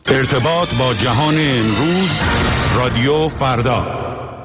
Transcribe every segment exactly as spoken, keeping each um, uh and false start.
ارتباط با جهان امروز، رادیو فردا.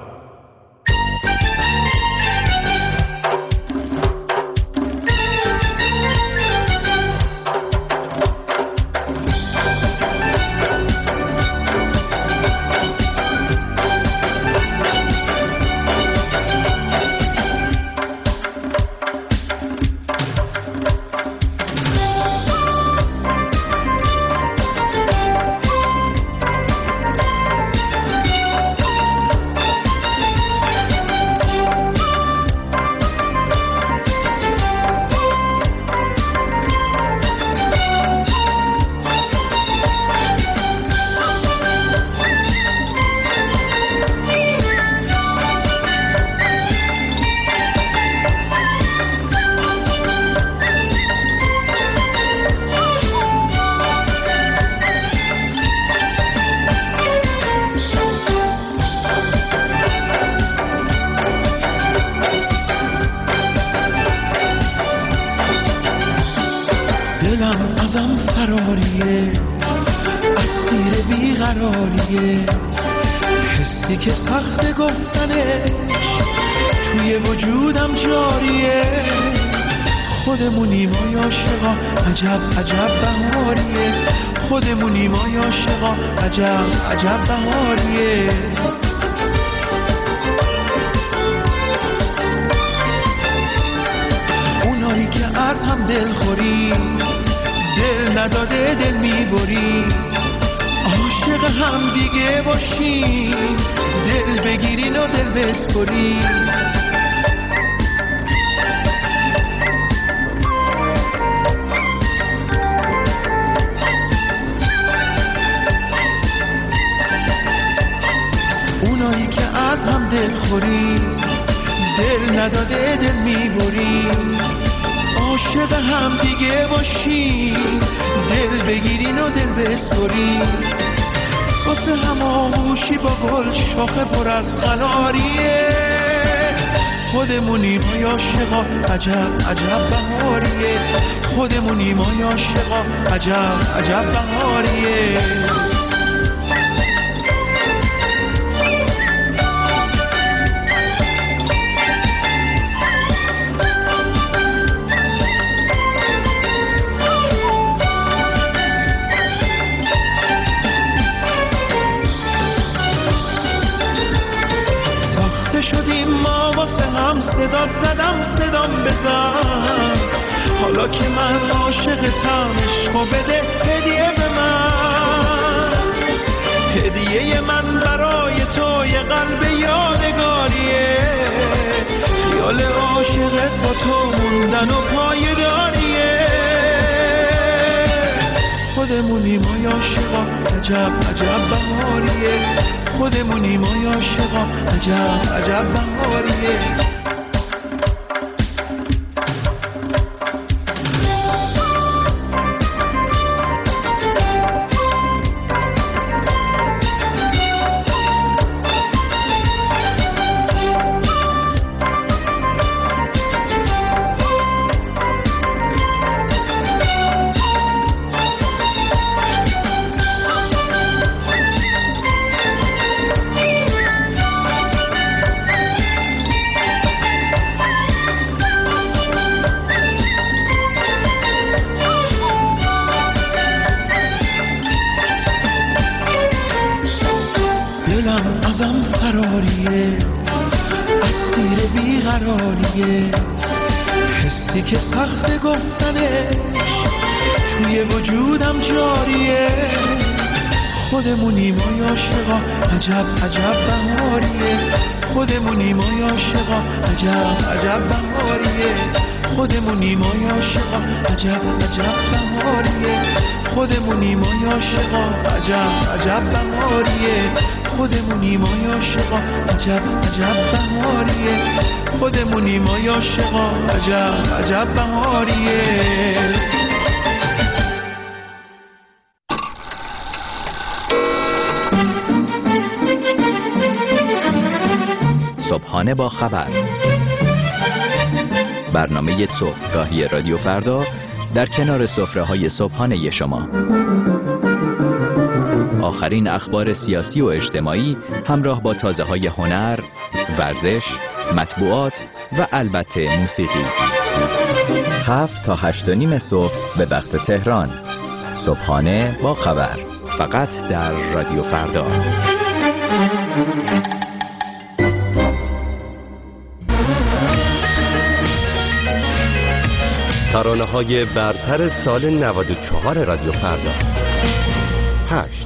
حسی که سخت گفتنش توی وجودم جاریه. خودمونیم آی عاشقا، عجب عجب بهاریه. خودمونیم آی عاشقا، عجب عجب بهاریه. اونایی که از هم دل خوری، دل نداده دل میبری، عاشق هم دیگه باشین، دل بگیرین و دل بسپرین. اونایی که از هم دل خوری، دل نداده دل میبرین، عاشق هم دیگه باشین، دل بگیرین و دل بسپرین. واسه هم آغوشی با گل شاخه پر از خلاریه. خودمونیم آی عاشقا، عجب عجب بهاریه. خودمونیم آی عاشقا، عجب عجب بهاریه. صدات زدم صدام بزن، حالا که من عاشقتم، عشقو بده هدیه به من. هدیه من برای تو یه قلب یادگاریه، خیال عاشقت با تو موندن و پایداریه. خودمونیم آی عاشقا، عجب عجب بهاریه. خودمونیم آی عاشقا، عجب عجب بهاریه. ازم فراریه، اسیر بیقراریه. حسی که سخت گفتنش توی وجودم جاریه. خودمونیم آی عاشقا، عجب عجب بهاریه. خودمونیم آی عاشقا، عجب عجب بهاریه. خودمونیم آی عاشقا، عجب عجب بهاریه. خودمونیم آی عاشقا، عجب عجب بهاریه. خودمونیم آی عاشقا، عجب عجب بهاریه. خودمونیم آی عاشقا، عجب عجب بهاریه. صبحانه با خبر، برنامه صبحگاهی رادیو فردا در کنار سفره‌های صبحانه شما. آخرین اخبار سیاسی و اجتماعی همراه با تازه‌های هنر، ورزش، مطبوعات و البته موسیقی. هفت تا هشت و نیم صبح به وقت تهران. صبحانه با خبر، فقط در رادیو فردا. ترانه‌های برتر سال نود و چهار رادیو فردا. هشت.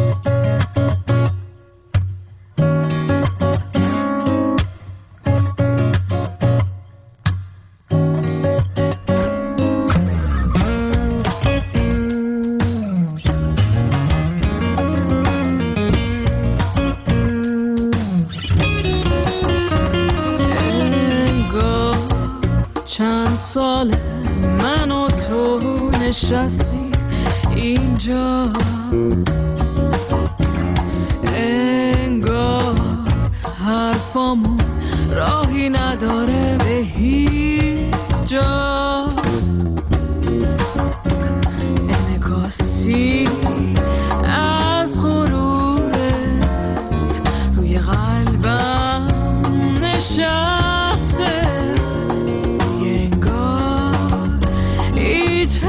نشستی اینجا، انگار حرفامون راهی نداره به هیچ جا. انعکاسی از غرورت روی قلبم نشسته، انگار هیچ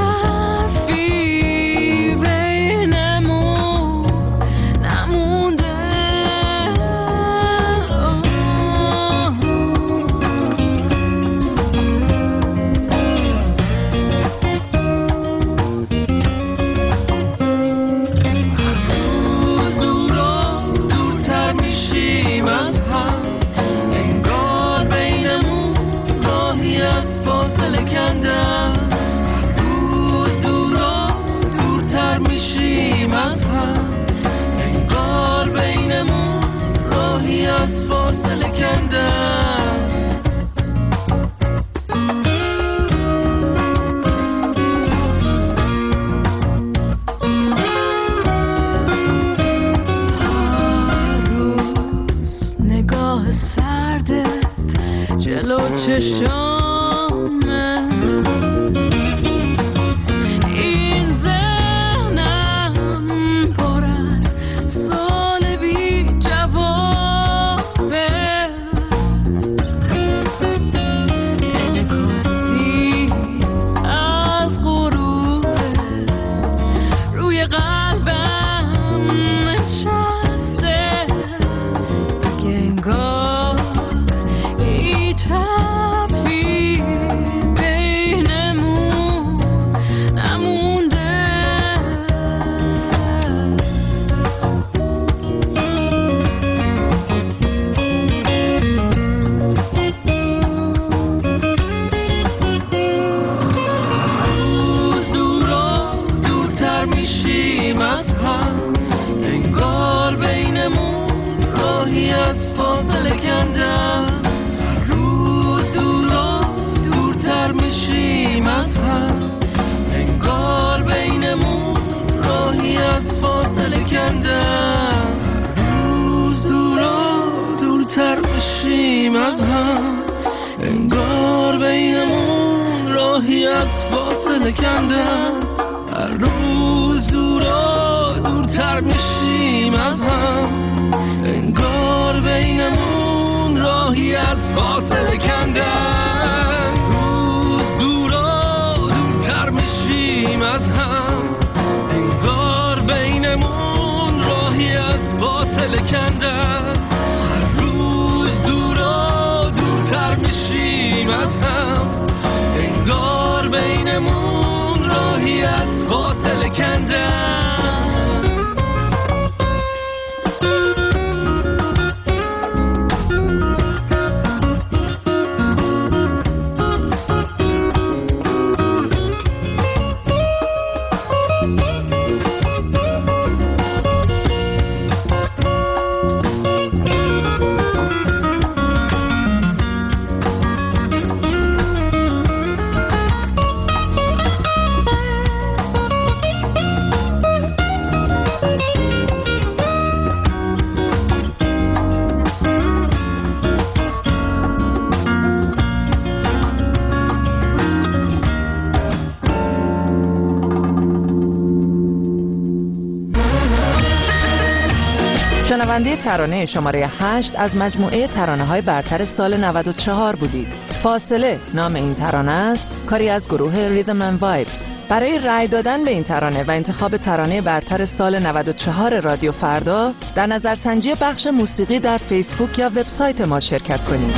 شنونده ترانه شماره هشت از مجموعه ترانه‌های برتر سال نود و چهار بودید. فاصله نام این ترانه است، کاری از گروه ریدم اند وایبز. برای رأی دادن به این ترانه و انتخاب ترانه برتر سال نود و چهار رادیو فردا در نظرسنجی بخش موسیقی در فیسبوک یا وبسایت ما شرکت کنید.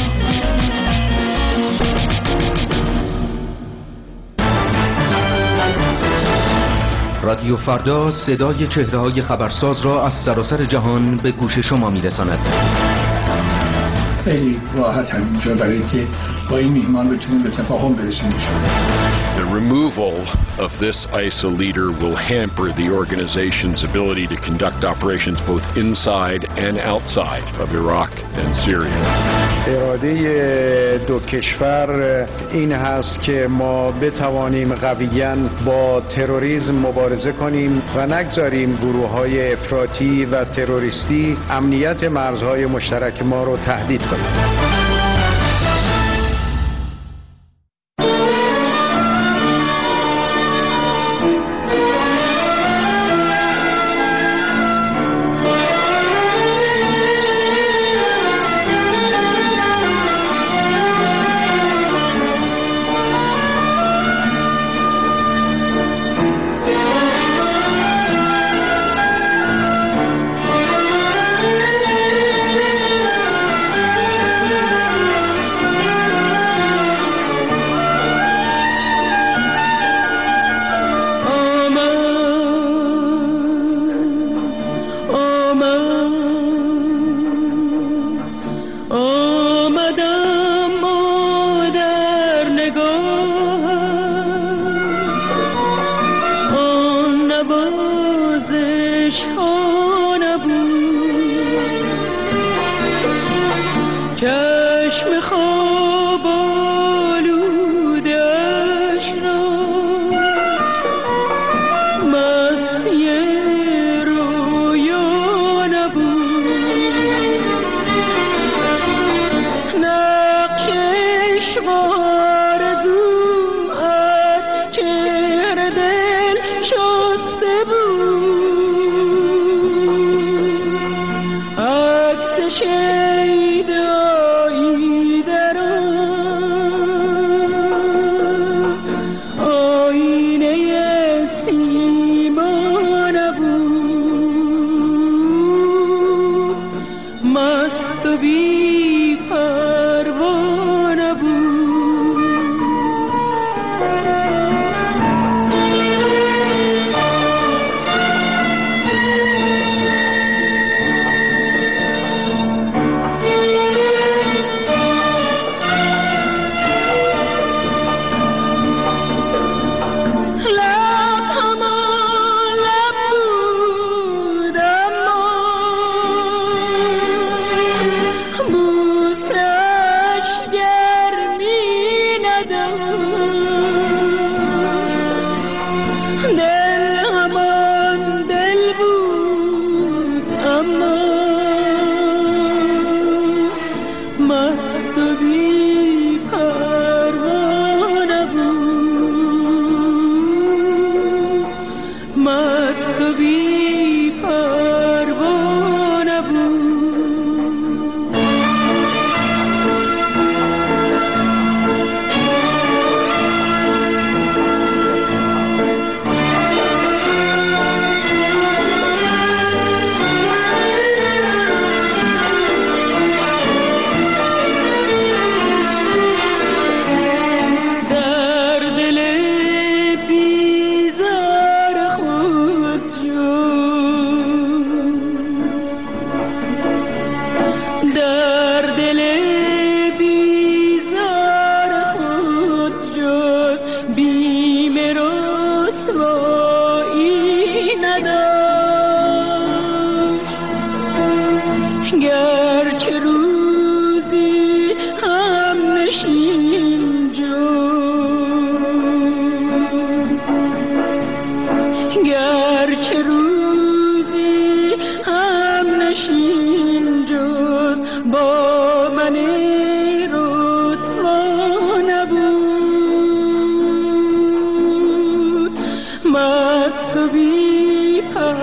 رادیو فردا صدای چهره‌های خبرساز را از سراسر جهان به گوش شما می‌رساند. خیلی راحت هم اینجا برای اینکه با این میهمان بتونیم به تفاهم برسیم. The removal of this I S I L leader will hamper the organization's ability to conduct operations both inside and outside of Iraq and Syria. اراده دو کشور این هست که ما بتوانیم قویاً با تروریسم مبارزه کنیم و نگذاریم گروه‌های افراطی و تروریستی امنیت مرزهای مشترک ما رو تهدید کنند. must be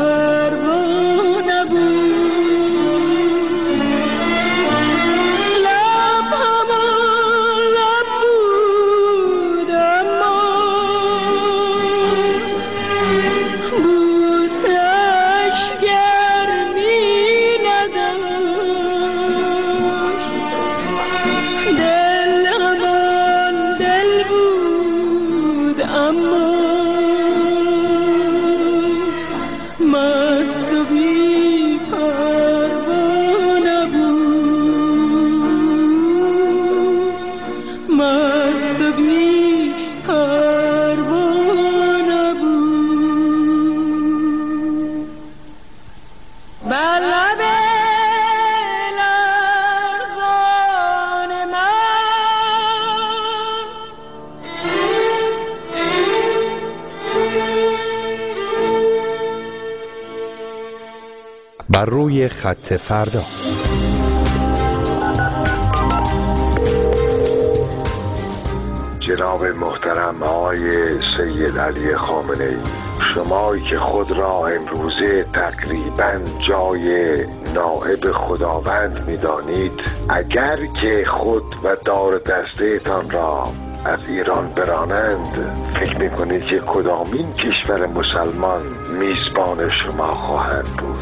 بر روی خط فردا. جناب محترم آقای سید علی خامنه‌ای، شمایی که خود را امروزه تقریباً جای نائب خداوند می‌دانید، اگر که خود و دار دسته تان را از ایران برانند، فکر می‌کنید که کدامین کشور مسلمان میزبان شما خواهد بود؟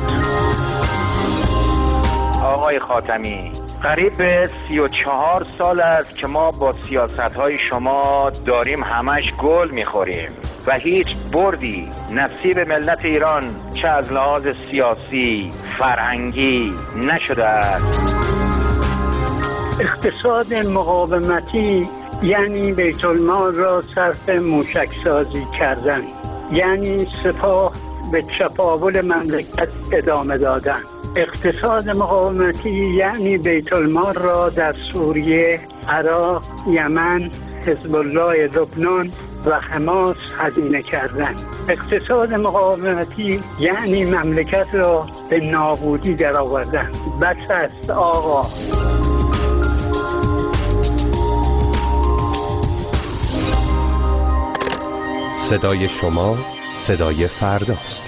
آقای خاتمی، قریب به سی و چهار سال است که ما با سیاست‌های شما داریم همش گل می‌خوریم و هیچ بردی نصیب ملت ایران چه از لحاظ سیاسی، فرهنگی نشده است. اقتصاد مقاومتی یعنی بیت المال را صرف موشک سازی کردن، یعنی سپاه به چپاول مملکت ادامه دادن. اقتصاد مقاومتی یعنی بیت المال را در سوریه، عراق، یمن، حزب الله لبنان و حماس هزینه کردن. اقتصاد مقاومتی یعنی مملکت را به نابودی درآوردن. بس است آقا. صدای شما صدای فرداست.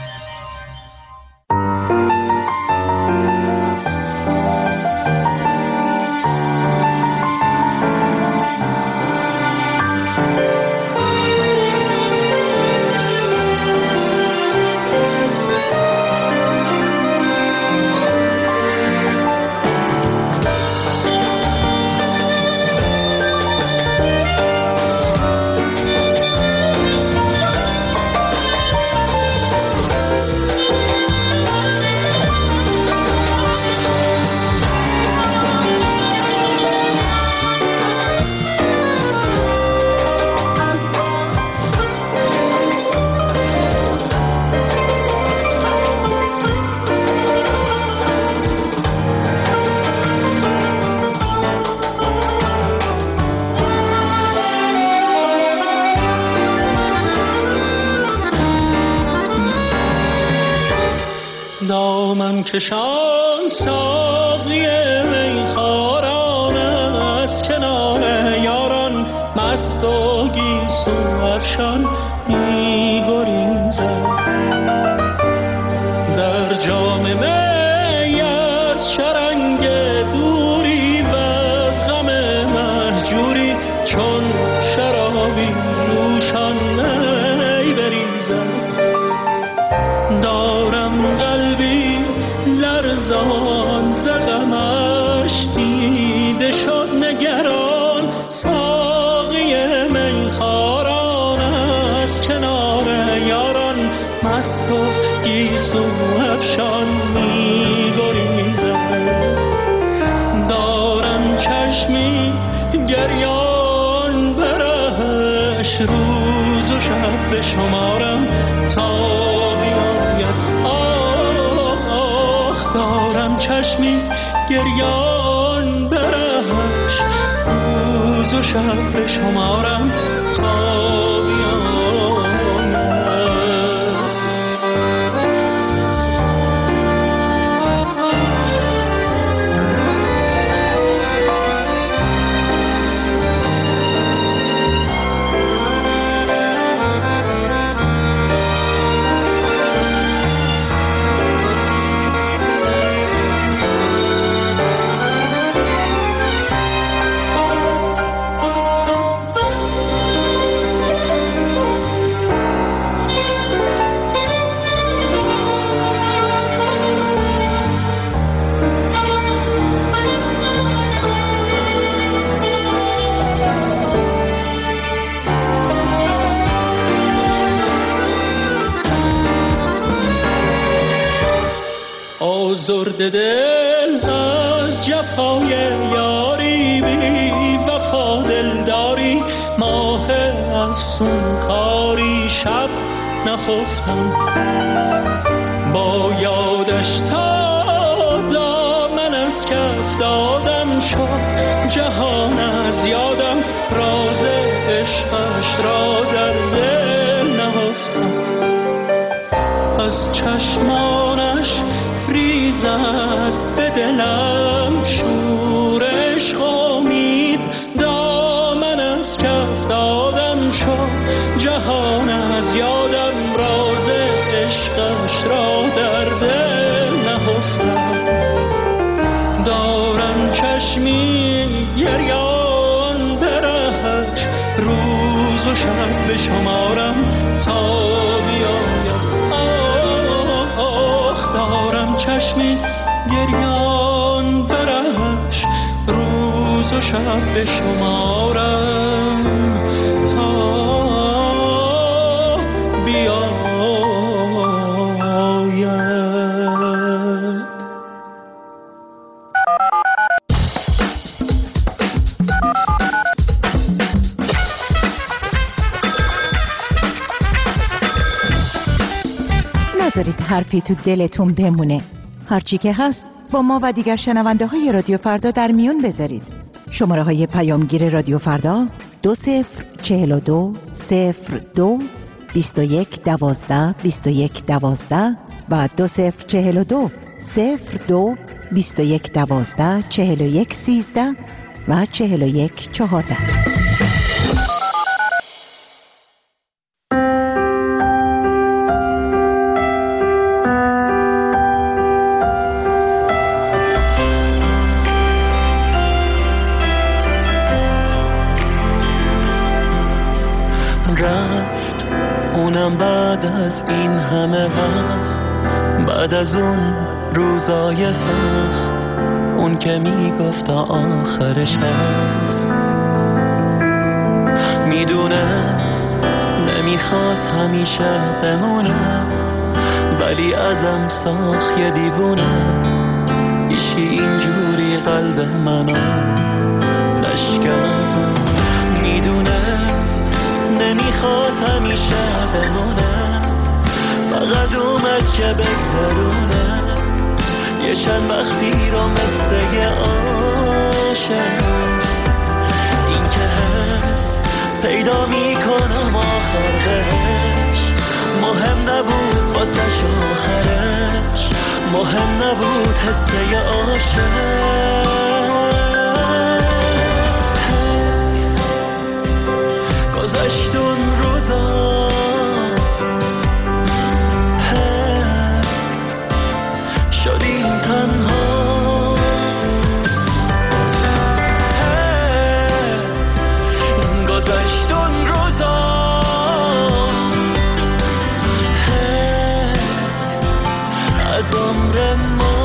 دامن کشان ساقی میخواران از کنار یاران، مست و گیسو افشان می‌گریزد. در جام می از شرنگ دوری و از غم مهجوری، چون شرابی جوشان می بریزد. دارم قلبی لرزان ز غمش، دیده شد نگران ساقی میخواران از کنار یاران، مست و گیسو افشان می‌گریزد. دارم چشمی گریان برش، روز و شب به شمارم تا چشمی گریان برش، روز و شب به شمارم تا آزرده دل از جفای یاری، بی وفا دلداری، ماه افسون کاری، شب نخفتم با یادش تا دامن از کف دادم شد جهان از یادم، راز عشقش را در دل نهفتم. از چشمانش ری میزد به دلم شورش امید، دامن از کف دادم شد جهان از یادم، راز عشقش را در دل نهفتم. دارم چشمی گریان برهش، روز و شب به شمارم تا بیاید. آخ دارم چشمی گریان برهش، روز و شب به شمارم تا بیاید. نذارید حرفی تو دلتون بمونه. هرچی که هست با ما و دیگر شنونده های رادیو فردا در میون بذارید. شماره های پیامگیر رادیو فردا دو صفر چهل و دو صفر دو بیست و یک دوازده بیست و یک دوازده و دو صفر چهل و دو صفر دو بیست و یک دوازده چهل و یک سیزده و چهل و یک چهارده. رفت اونم بعد از این همه وقت، بعد از اون روزای سخت، اون که میگفت آخرش هست. میدونست نمیخواست همیشه بمونه، ولی ازم ساخت یه دیوونه. ایشی اینجوری قلب منو نشکست. میدونست نمیخواست همیشه بمونه، فقط اومد که بگذرونه یه چند وقتی رو مثل یه عاشق. این که هست پیدا میکنم آخر بهش، مهم نبود واسش آخرش، مهم نبود حسه یه عاشق. گذشت اون روزا شدیم تنها، گذشت اون روزا از عمر ما.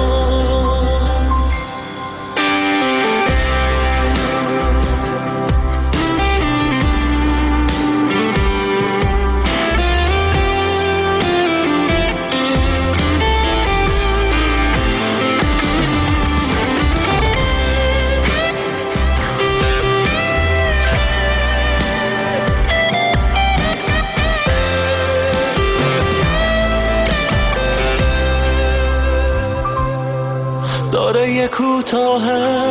داره کوتاهه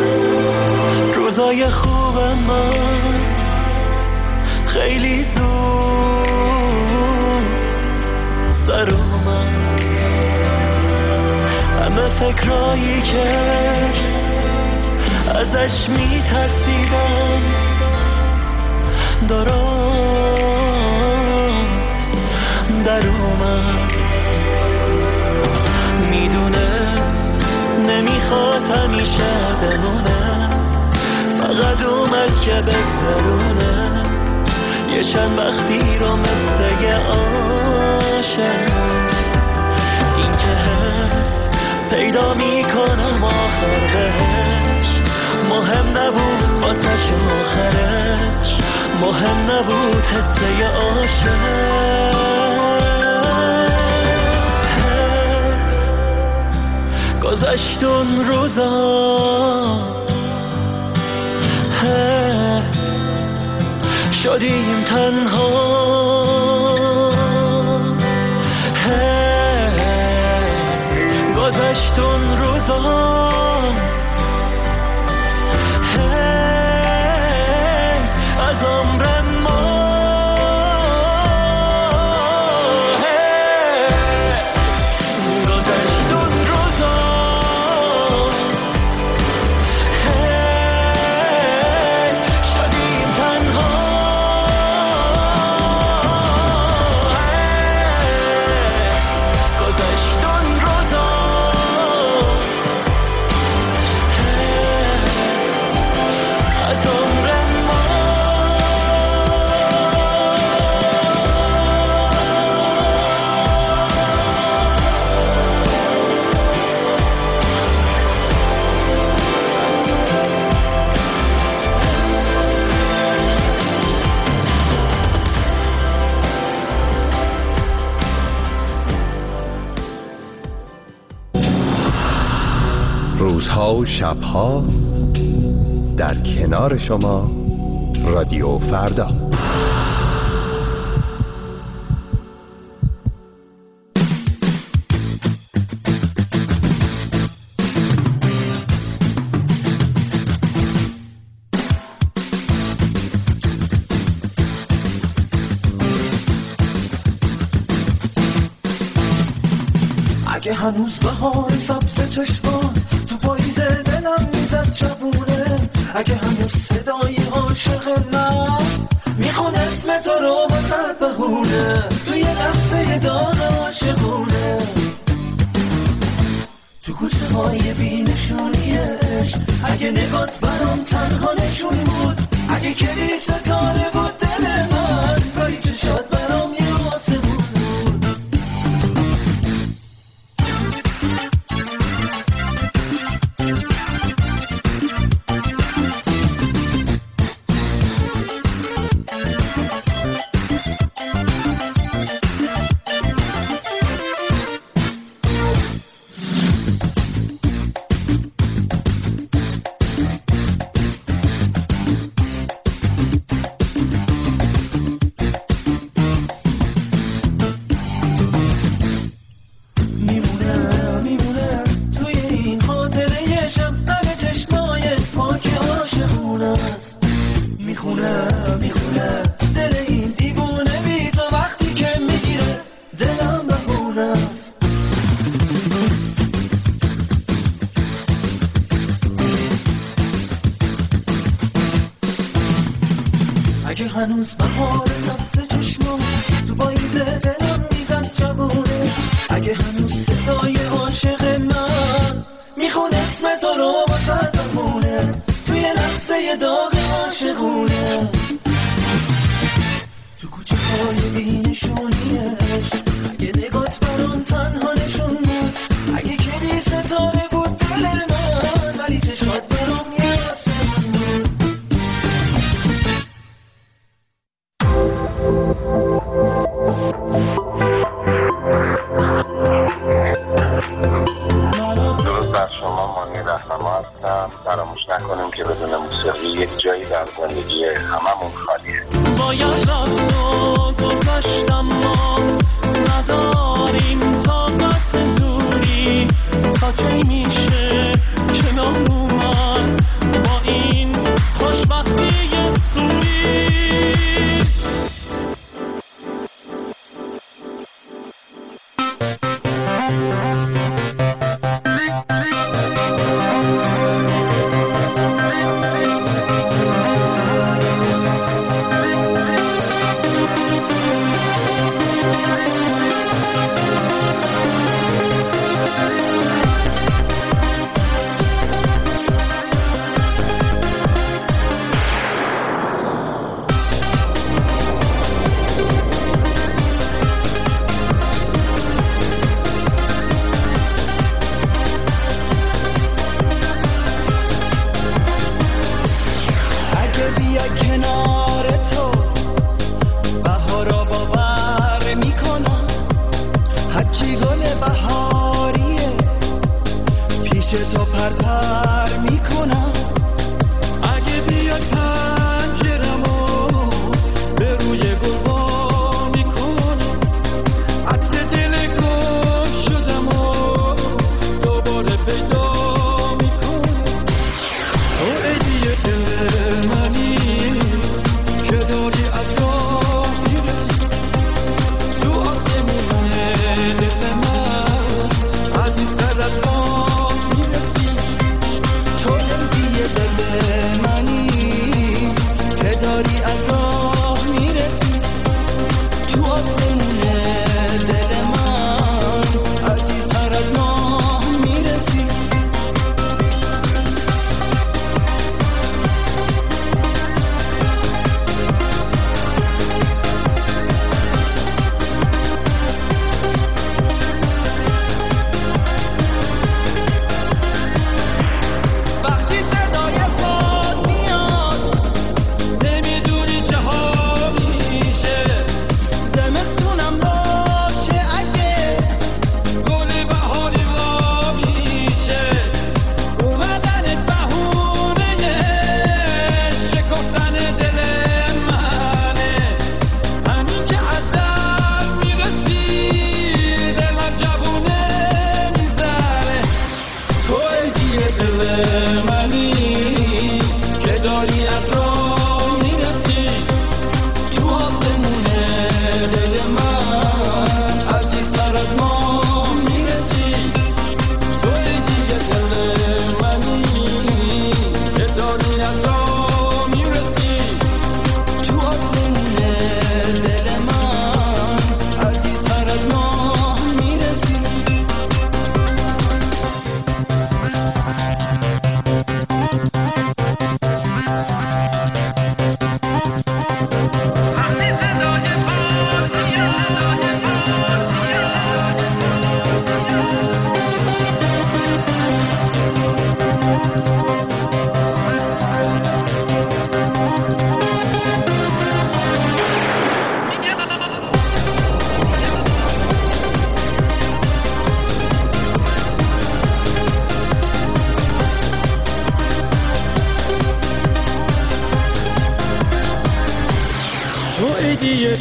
روزای خوب من، خیلی زود سر اومد. همه فکرایی که ازش میترسیدم درست در اومد. میدونست نمیخواست همیشه بمونه، فقط اومد که بگذرونه یه چند وقتی رو مثل یه عاشق. این که هست پیدا میکنم آخر بهش، مهم نبود واسش آخرش، مهم نبود حسه یه عاشق. گذشت اون روزا شدیم تنها، گذشت اون روزا از عمر ما. گذشت اون روزا روزها و شبها در کنار شما رادیو فردا. اگه هنوز بهار سبز چشمات تو پاییز دلم میزد جوونه، اگه هنوز صدای عاشق من میخونه اسم تو رو واسد بهونه، توی لحظه داغ عاشقونه، تو کوچه های بی نشونیش، اگه نگات برام تنها نشون بود، اگه کلی ستاره بود دل من، ولی چشات برام یه آسمون بود. اگه هنوز بهار سبز چشمات تو پاییز دلم میزد جوونه، اگه هنوز صدای عاشق من میخونه اسم تو رو واسد بمونه، توی لحظه داغ عاشقونه، تو کوچه های بی نشونیش، اگه نگات برام تنها نشون بود، اگه کلی ستاره بود دل من، ولی چشات برام یه آسمون بود. درود بر شما، مانی رهنما هستم. فراموش نکنیم که بدون موسیقی یک جایی در زندگی هممون خالیه. باید رفت و گذشتم، ما نداریم طاقت دوری، تا کی میشه کنار اومد با این خوشبختی سوری.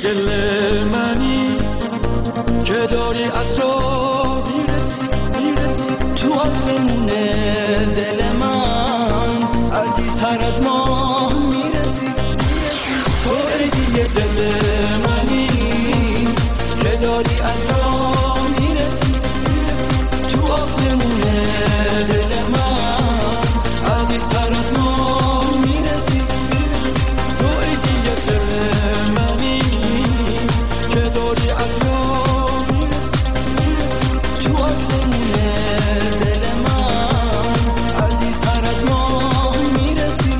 دل منی که داری از راه میرسی میرسی تو آسمون دل من عزیزتر از ماه میرسی تو عیدی دل منی که داری از راه میرسی تو آسمون دل من عزیزتر از ماه میرسی تو عیدی دل منی که داری از راه میرسی تو آسمون دل من عزیزتر از ماه میرسی.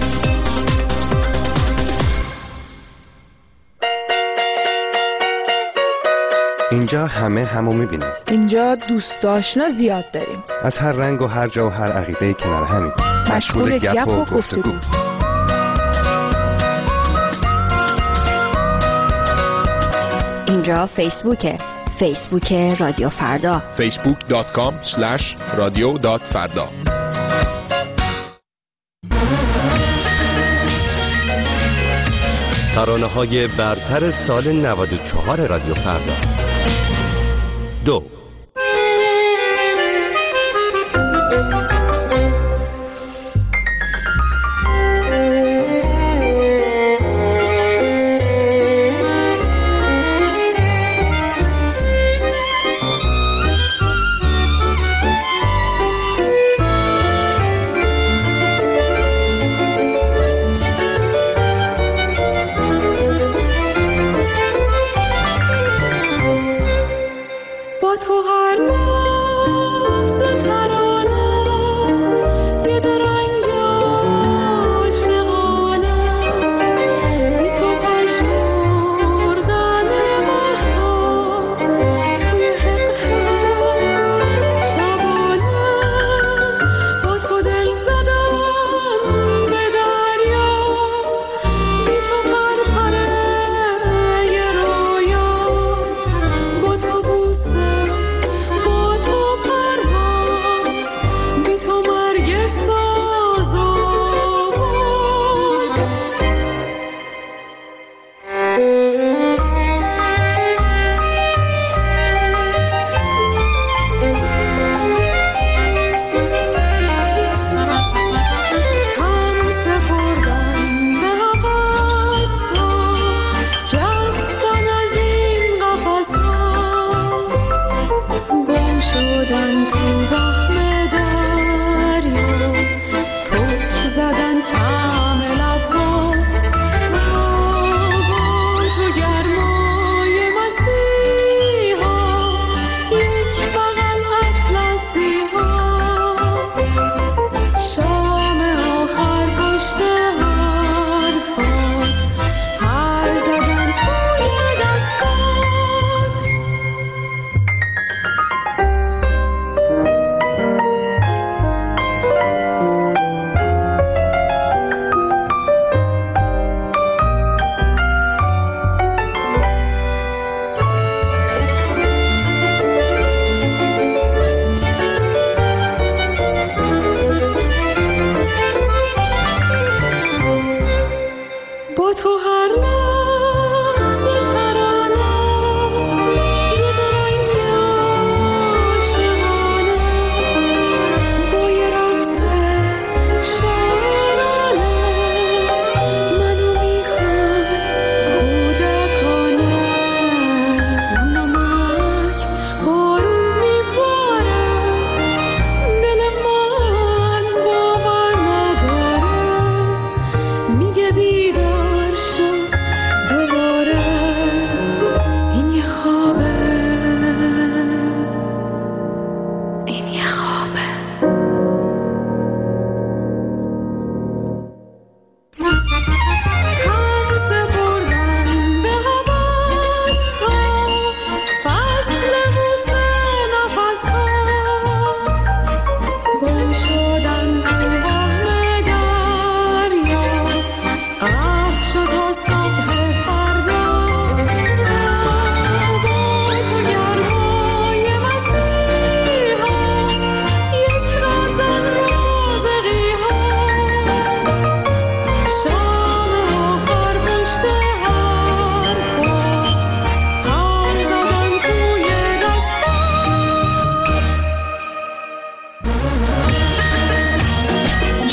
اینجا همه همو میبینیم. اینجا دوست آشنا زیاد داریم. از هر رنگ و هر جا و هر عقیده کنار همیم. مشغول گپ و گفتگو. اینجا فیسبوکه. فیسبوک رادیو فردا. فیسبوک دات کام اسلش رادیو دات فردا. ترانه‌های برتر سال نود و چهار رادیو فردا. دو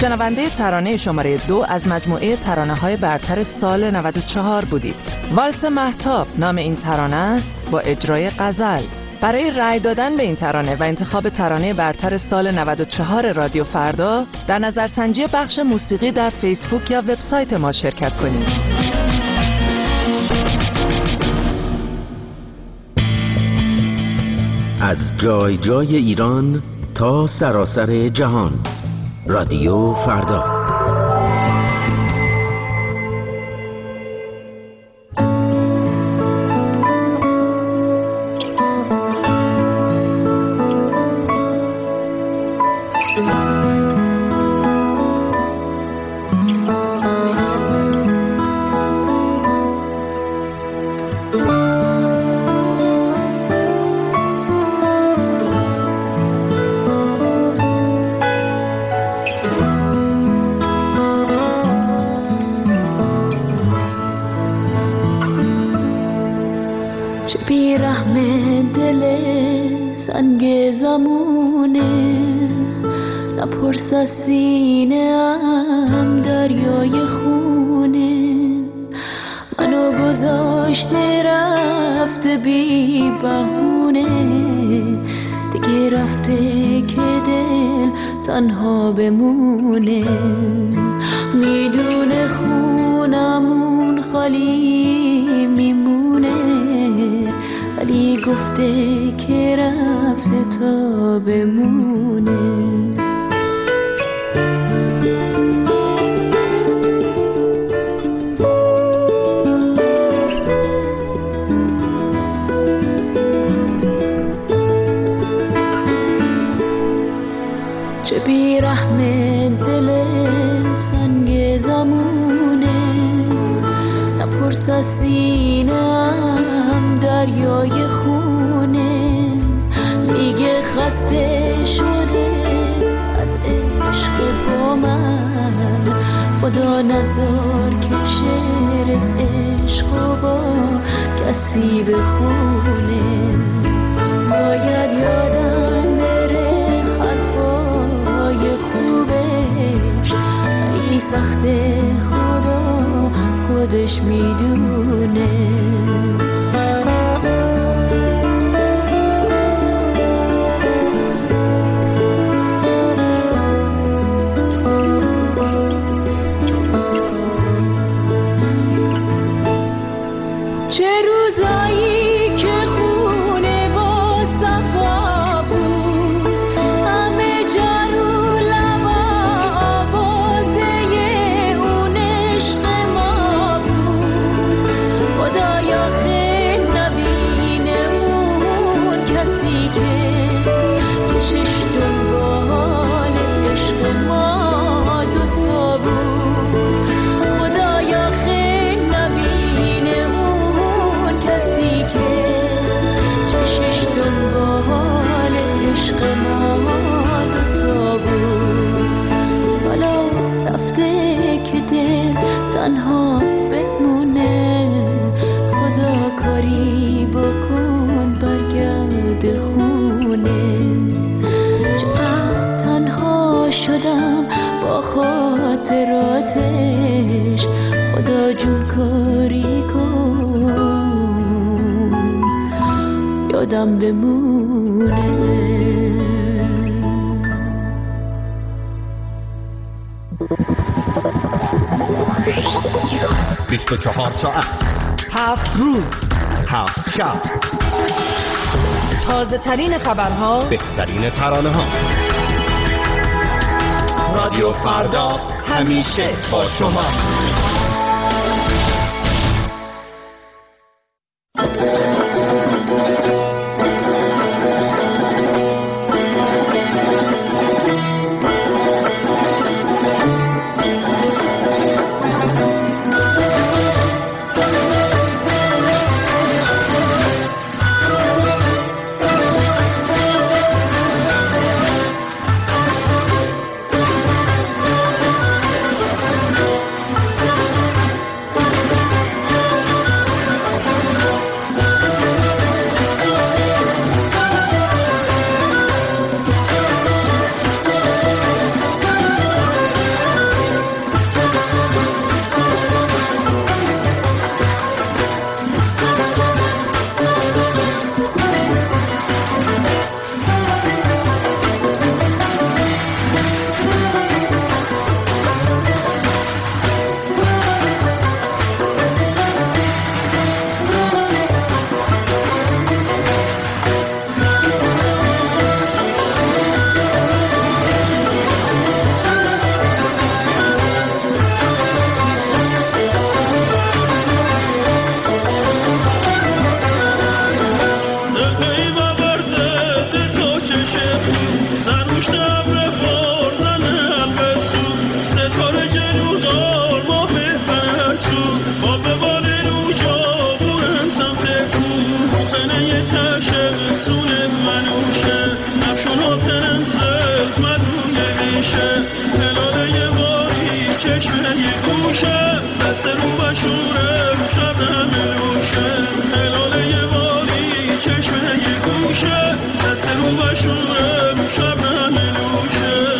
شنونده ترانه شماره دو از مجموعه ترانه های برتر سال نود و چهار بودید. والس مهتاب نام این ترانه است با اجرای غزل. برای رأی دادن به این ترانه و انتخاب ترانه برتر سال نود و چهار رادیو فردا در نظرسنجی بخش موسیقی در فیسبوک یا وبسایت ما شرکت کنید. از جای جای ایران تا سراسر جهان، رادیو فردا. بیست و چهار ساعت، هفت روز، هفت شب، تازه ترین خبرها، بهترین ترانه ها. رادیو فردا همیشه با شما. چشمه یه گوشه دست رو بشوره شبنم لوشه هلاله یه باری چشمه یه گوشه دست رو بشوره شبنم لوشه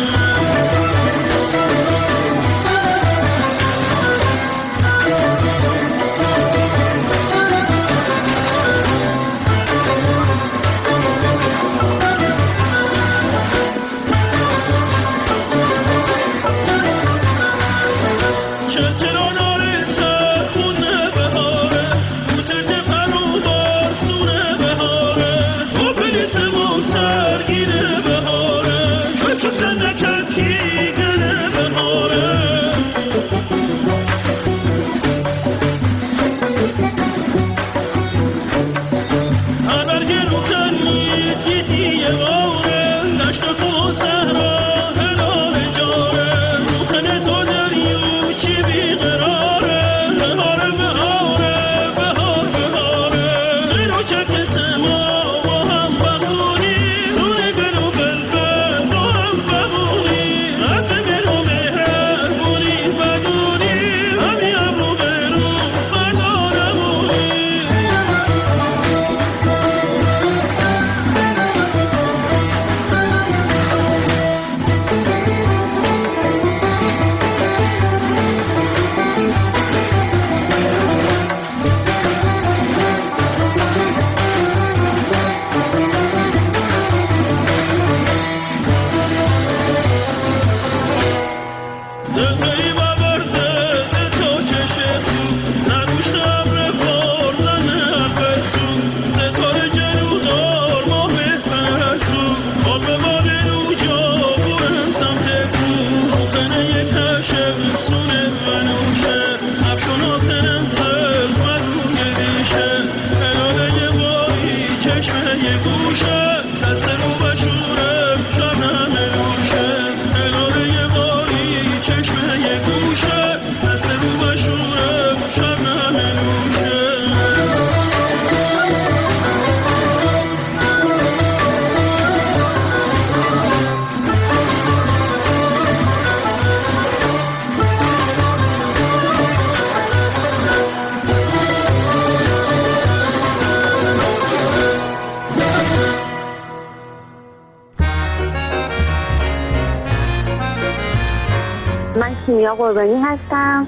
کیمیا قربانی هستم،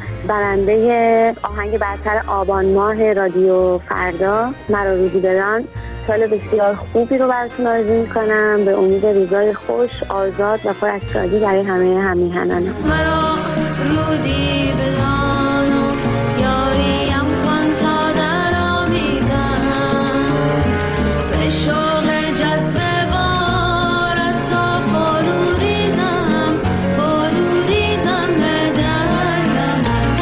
برنده آهنگ برتر آبان ماه رادیو فردا مرا رودی بدان. سال بسیار خوبی رو براتون آرزو میکنم، به امید روزای خوش، آزاد و پر از شادی برای همه همیهنان. مرا رودی بدان و یاریم کن تا در آمیزم، به شوق جذب بارت تا فرو ریزم، فرو ریزم به درم.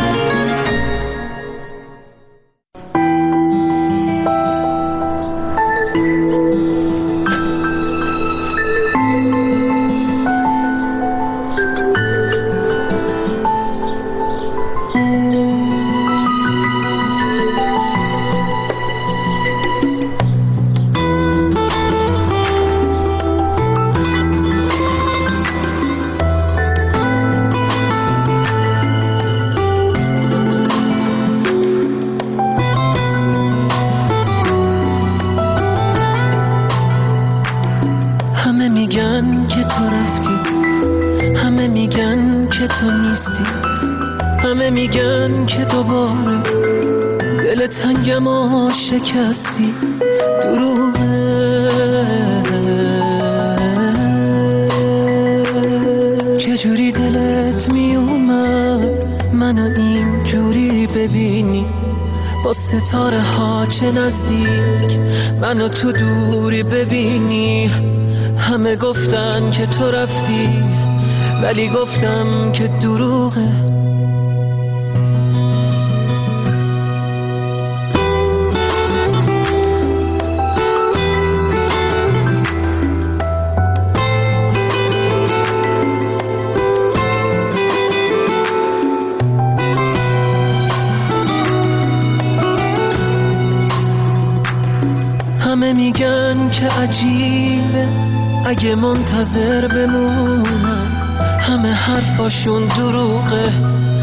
همه میگن که تو رفتی، همه میگن که تو نیستی، همه میگن که دوباره دل تنگم و شکستی. دروغه، چجوری دلت میومد منو اینجوری ببینی، با ستاره ها چه نزدیک منو تو دوری ببینی. همه گفتن که تو رفتی، ولی گفتم که دروغه. همه میگن که عجیبه اگه منتظر بمونم، همه حرفاشون دروغه،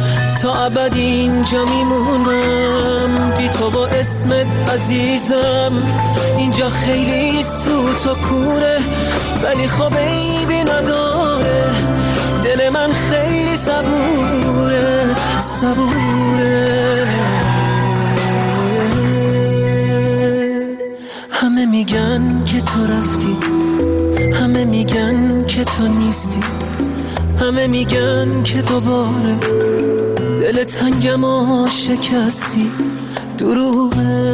تا ابد اینجا میمونم بی تو با اسمت عزیزم. اینجا خیلی سوت و کوره ولی خب عیبی نداره، دل من خیلی صبوره صبوره. همه میگن که تو رفتی، همه میگن که تو نیستی، همه میگن که دوباره دل تنگم و شکستی. دروغه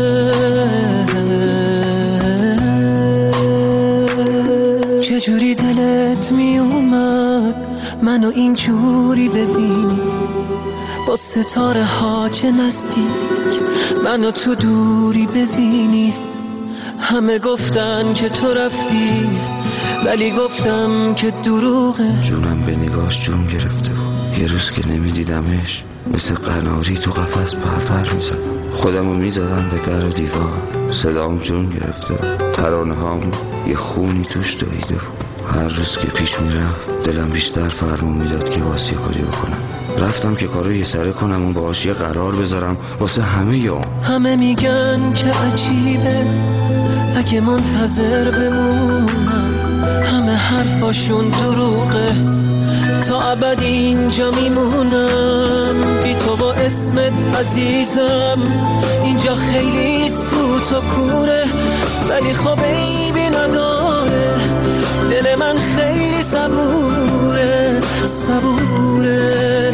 چجوری دلت میومد منو اینجوری ببینی، با ستاره ها چه نزدیک منو تو دوری ببینی. همه گفتن که تو رفتی ولی گفتم که دروغه. جونم به نگاش جون گرفته بود، یه روز که نمیدیدمش مثل قناری تو قفس پرپر میزدم، خودمو میزدم به در و دیوار. صدام جون گرفته بود، ترانه هام یه خونی توش دویده بود. هر روز که پیش میرفت دلم بیشتر فرمون میداد که واسه کاری بکنم. رفتم که کارو یه سره کنم و باهاش یه قرار بذارم واسه همه یوم. همه میگن که عجیبه اگه منتظر بمونم، همه حرفاشون دروغه، تا ابد اینجا میمونم بی تو با اسمت عزیزم. اینجا خیلی سوت و کوره ولی خب عیبی نداره، دل من خیلی صبوره صبوره.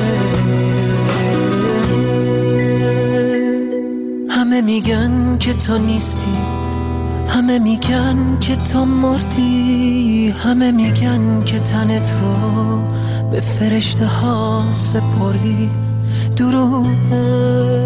همه میگن که تو نیستی، همه میگن که تو مردی، همه میگن که تن تو به فرشته ها سپردی. دروغه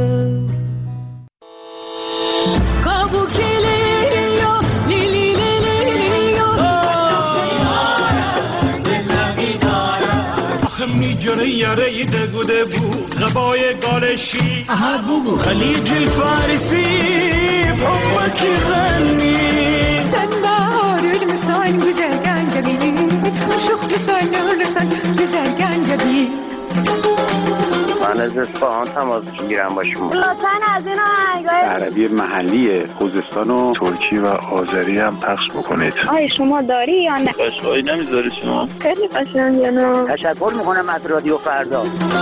میجره یاره دگوده بود غبای گالشی خلیج الفارسي بحبك يغني سنبار المسان güzelgen جبيني شوف لسان لسان güzelgen جبين. من از اصفهان تماس میگیرم با شما. لطفاً از این آهنگای عربی محلی خوزستان و ترکی و آذری هم پخش بکنید. آی شما داری یا نه؟ قشقایی نمیذاری شما؟ خیلی قشنگه نه؟ تشکر میکنم از رادیو فردا.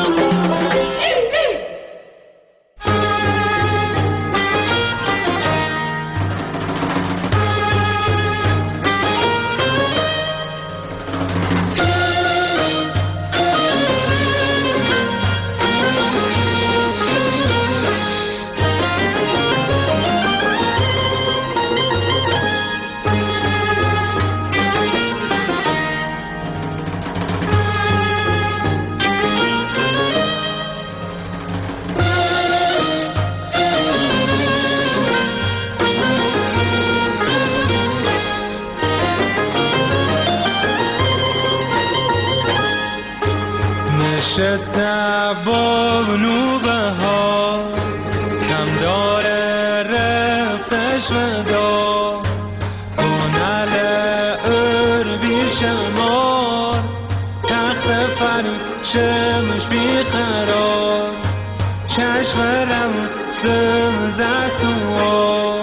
نشستم با نوبهار کم داره رفتش مدار کنال ار بیشمار تخت فرود شمش بیقرار چشم رمون سمز سوار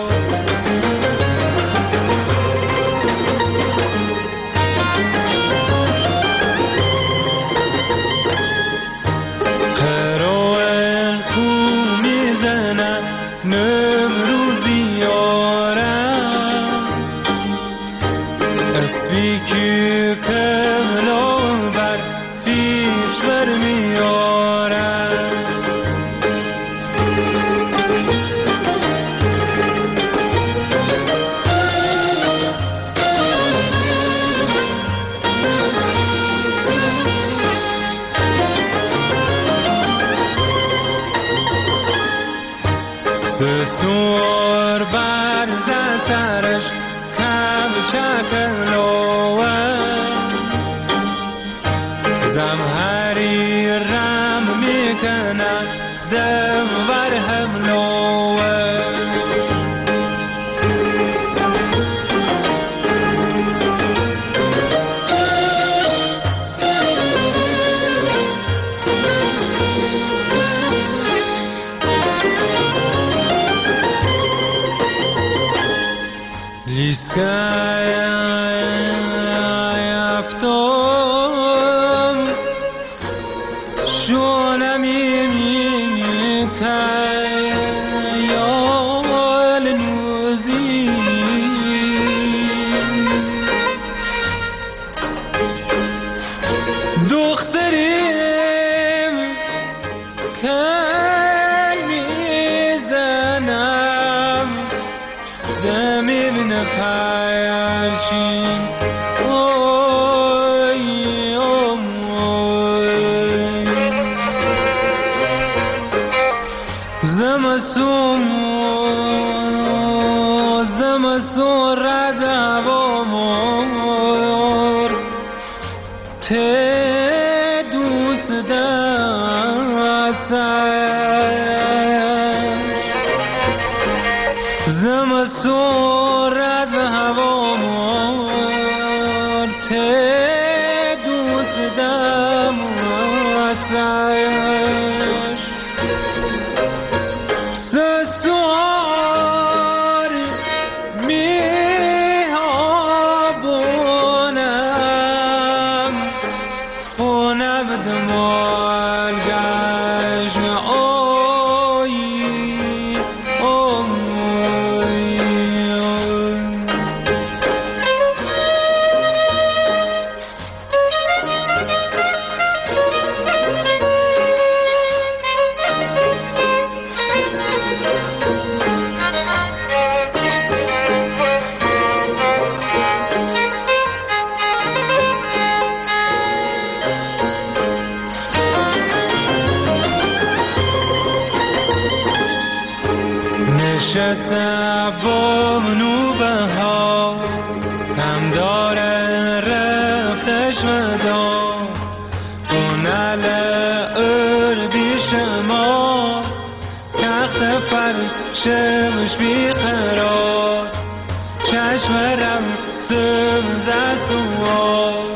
سوار بر سرش کم چکلوه زمهری رم میکنه دم ور هملوه دختریم کن میزنم دمی بینه پرشین اوی اوی زمسون زمسون رد هوامور ته دوست دستم زمسون رد هوامور ته دوست دستم سسوار میابونم خونه بدمال گشم اوی اوی نشستم با نوبه ها کم داره رفتش مدام اونل ار بیش ما تخت فرشمش بیقرار چشم رم سمز سوار